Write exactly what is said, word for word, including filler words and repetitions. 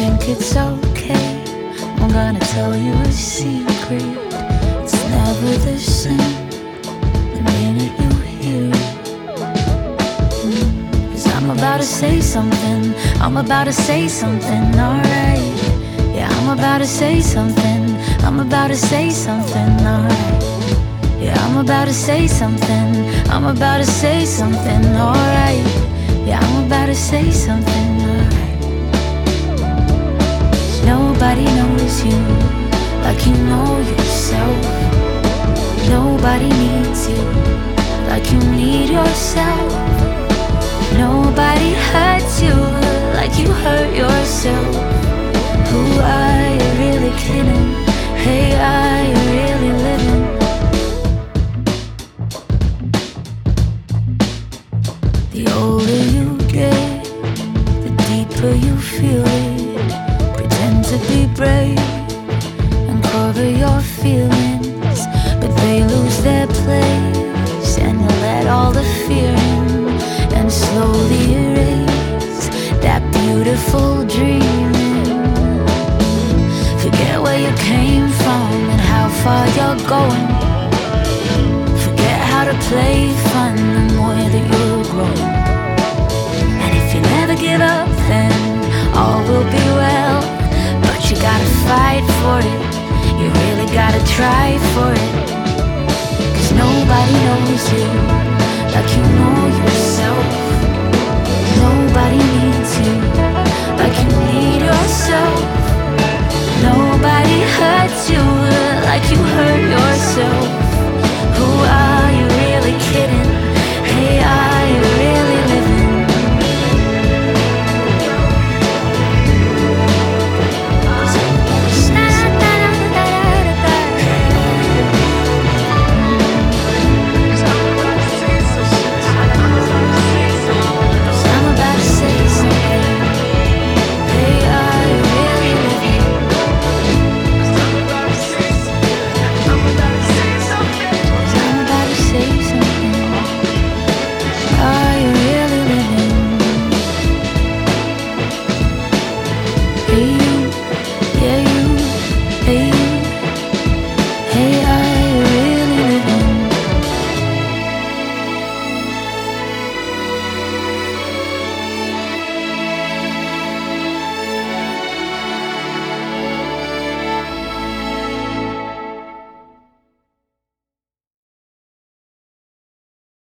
think it's okay. I'm gonna tell you a secret. It's never the same the minute you hear it. Mm. Cause I'm about to say something. I'm about to say something, alright. Yeah, I'm about to say something. I'm about to say something, alright. Yeah, I'm about to say something. I'm about to say something, alright. Yeah, I'm about to say something, alright. Nobody knows you like you know yourself. Nobody needs you like you need yourself. Nobody hurts you like you hurt yourself. Who are you really kidding? Hey, are you really living? The older you get, the deeper you feel it. Pretend to be brave and cover your feelings, but they lose their place, and you let all the fear in and slowly erase that beautiful dreaming. Forget where you came from and how far you're going. Forget how to play fun the more that you're growing. And if you never give up, then all will be well. But you gotta fight for it. You really gotta try for it. Cause nobody knows you like you know yourself. Nobody needs you